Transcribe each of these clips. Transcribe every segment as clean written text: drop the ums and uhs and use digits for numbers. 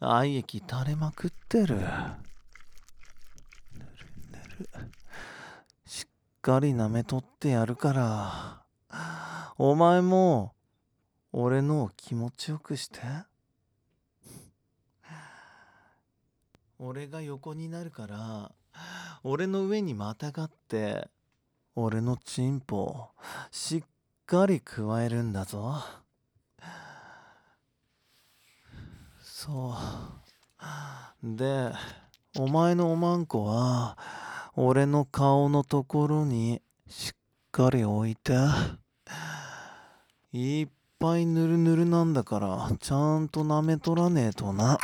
愛液垂れまくってる。ぬるぬる。しっかり舐めとってやるから。お前も俺のを気持ちよくして。俺が横になるから、俺の上にまたがって、俺のチンポしっかり加えるんだぞ。そう。で、お前のおまんこは、俺の顔のところにしっかり置いて。いっぱいぬるぬるなんだから、ちゃんと舐めとらねえとな。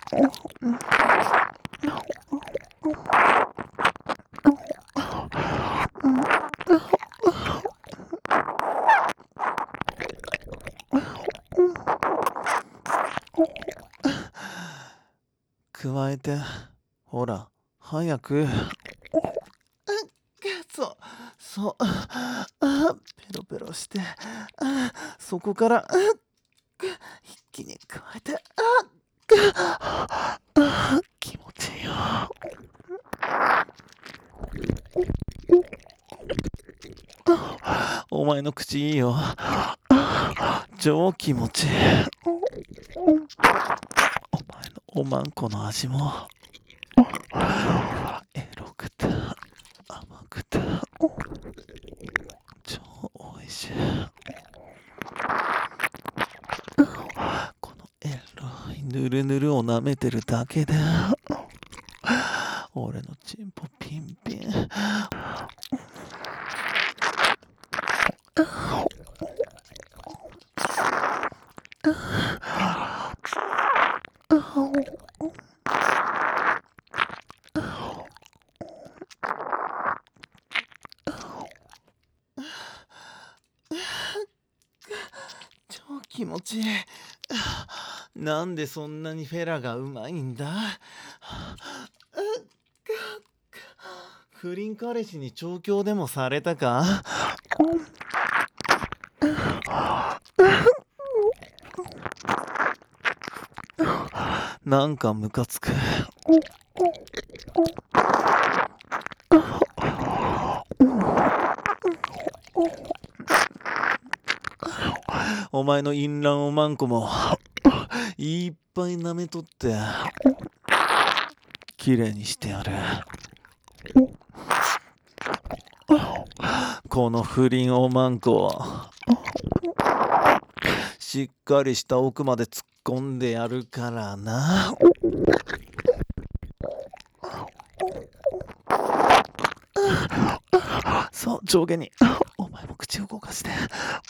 加えて、ほら、早く。そう、ペロペロして、そこから、一気に加えて、気持ちいいよ。お前の口いいよ。超気持ちいい。お前のおまんこの味も、エロくて、甘くて、超美味しい。このエロいぬるぬるを舐めてるだけで、俺のチンポピンピン。超気持ちいい。なんでそんなにフェラがうまいんだ。不倫彼氏に調教でもされたか。なんかムカつく。お前の淫乱おまんこもいっぱい舐めとってきれいにしてやる。この不倫おまんこしっかりした奥まで突っ込んでやるからな。そう、上下に。お前も口を動かして。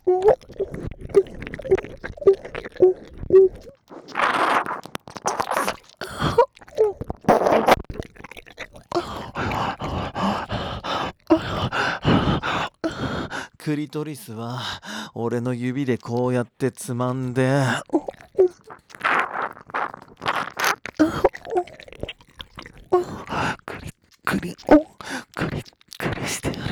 クリトリスは俺の指でこうやってつまんで、クリクリクリクリしてやる。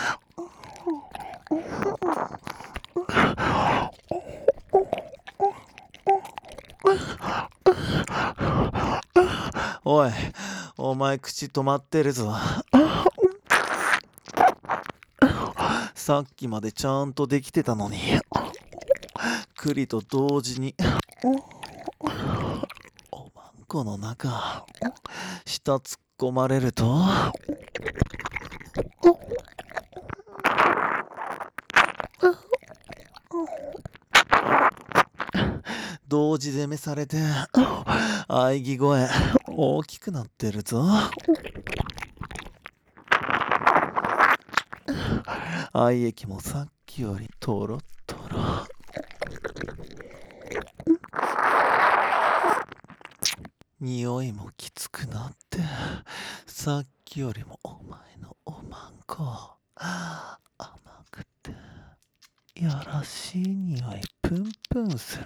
おい、お前口止まってるぞ。さっきまでちゃんとできてたのに。クリと同時に。おまんこの中、舌突っ込まれると。同時攻めされて、喘ぎ声大きくなってるぞ。愛液もさっきよりトロットロ。匂いもきつくなって、さっきよりもお前のおまんこ甘くてやらしい匂いプンプンする。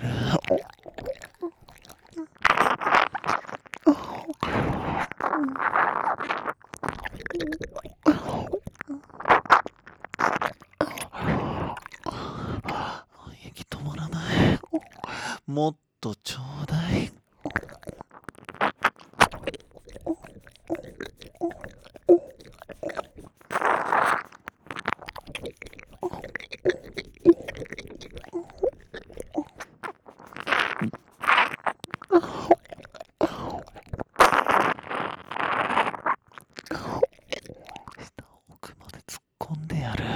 息止まらない。もっとちょうだい。 奥まで突っ込んでやる。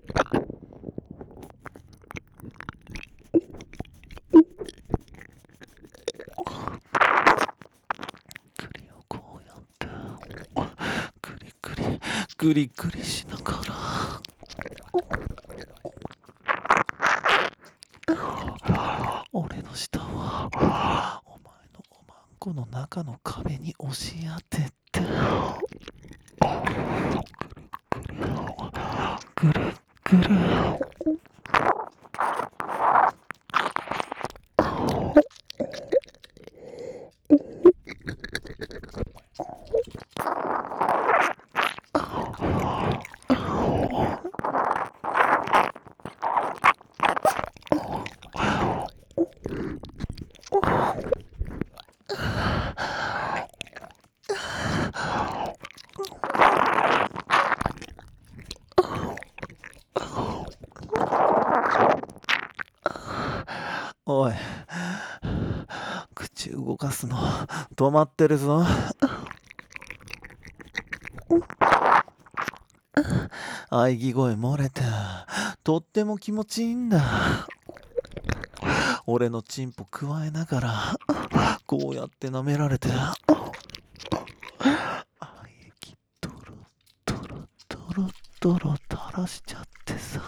栗をこうやってクリクリグリグリしながら俺の舌はお前のおまんこの中の壁に押し当ててぐるぐるおい、口動かすの止まってるぞ。喘ぎ声漏れてとっても気持ちいいんだ。俺のチンポくわえながらこうやって舐められて液ドロドロドロドロ垂らしちゃってさ、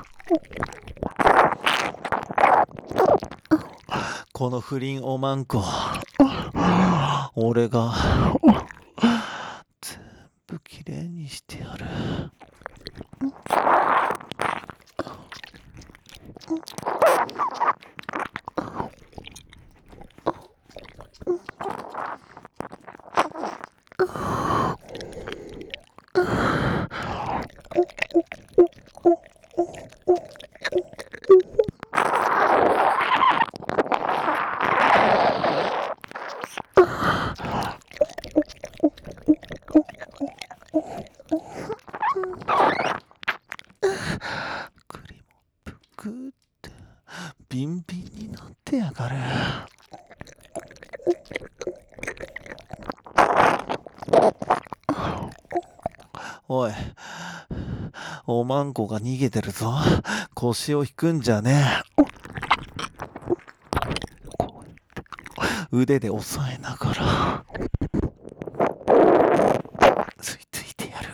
この不倫おまんこ俺が全部きれいにしてやる。栗もぷくってビンビンになってやがる。おい、おまんこが逃げてるぞ。腰を引くんじゃねえ。こうやって腕で押さえながらついついてやる。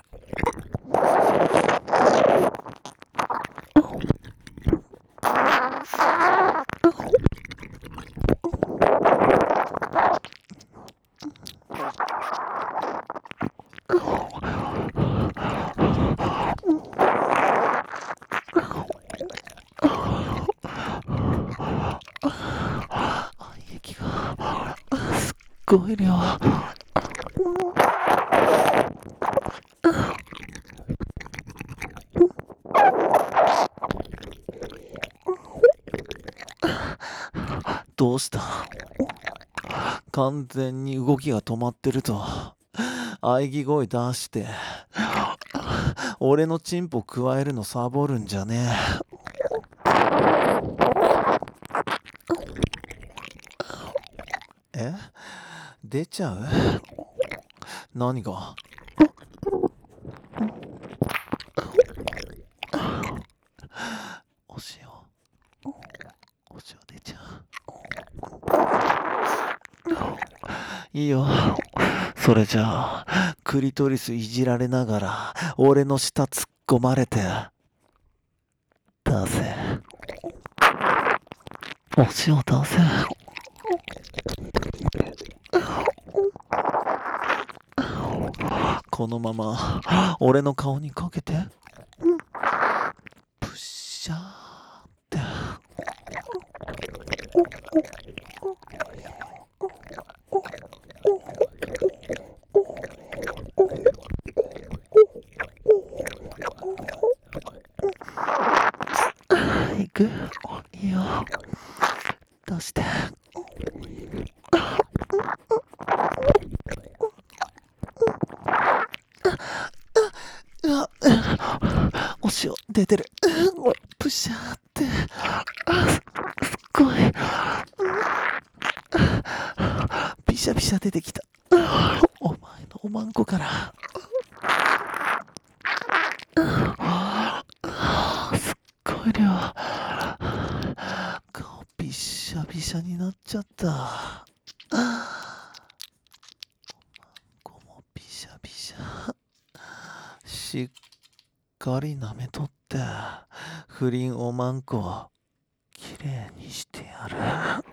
液がすっごい量。どうした？完全に動きが止まってると喘ぎ声出して俺のチンポくわえるのサボるんじゃねえ。出ちゃう？何が？お塩出ちゃう。いいよ。それじゃあクリトリスいじられながら俺の舌突っ込まれて出せ。お塩出せ。このまま俺の顔にかけてプッシャーっていく？いいよ。出して。お塩出てる。プシャーって。すっごい。 シャビシャ出てきた。お前のおまんこから。すっごい量。顔びっしゃびしゃになっちゃった。こもびしゃびしゃ。しっかり舐めとって、不倫おまんこ、きれいにしてやる。